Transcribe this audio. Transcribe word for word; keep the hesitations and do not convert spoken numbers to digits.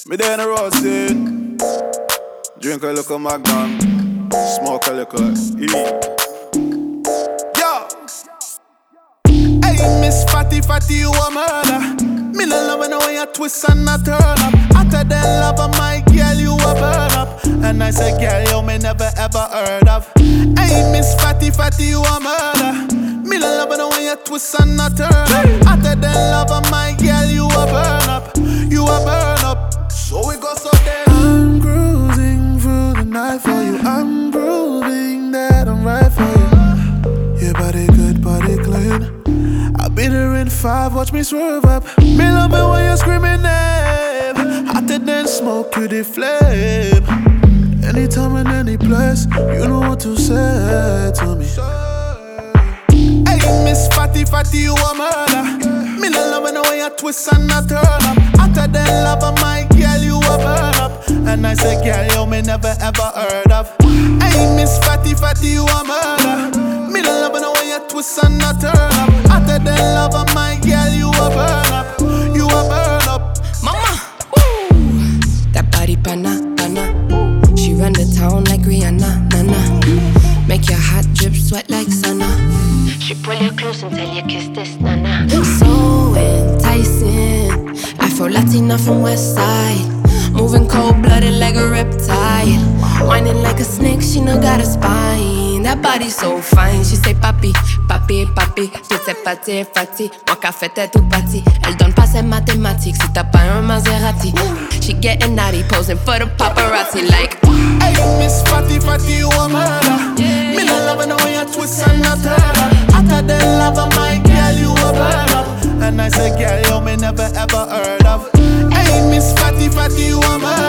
Me there in a roasting. Drink a little Magnum, smoke a little E. Yo! Hey, Miss Fatty Fatty, you a murder. Me no love when you twist and not turn up. Hotter than lava, my girl, you a burn up. And I say, girl, you me never ever heard of. Hey, Miss Fatty Fatty, you a murder. Me no love when you twist and not turn up. Hotter than lava, my girl, you a burn up. You a burn up. So we go so then. I'm cruising through the night for you. I'm proving that I'm right for you. Your body good, body clean. I'll be there in five, watch me swerve up. Me love it when you're screaming name. Hotter than smoke, you the flame. Anytime and any place, you know what to say to me. Hey, Miss Fatty Fatty, you a murder. Me no love it when you twist and not turn up. Hotter than lava, my girl, you a burn up. And I say, girl, you me never ever heard of. Hey, Miss Fatty Fatty, you a murder. Me no love it when you twist and not turn up. Hotter than lava, my girl, you a burn up. You a burn up. Mama, woo. That body pana, pana. She run the town like Rihanna, nana. Make your hot drip sweat like sauna. She pull you close and tell you kiss this, nana. So enticing. Afro Latina from West Side. Moving cold-blooded like a reptile. Whining like a snake, she no got a spine. That body so fine, she say papi, papi, papi. Tout c'est fatty, fatty. Moi qu'a fait t'es tout parti. Elle donne pas ses mathématiques si t'as pas un Maserati. She getting naughty, posing for the paparazzi like. Hey, Miss Fatty Fatty, you a murder. Yeah. Me no love it when you twist and not turn up. Hotter than lava, my girl, you a burn up. And I say, girl, you me never ever heard of. Hey, Miss Fatty Fatty, you a murder.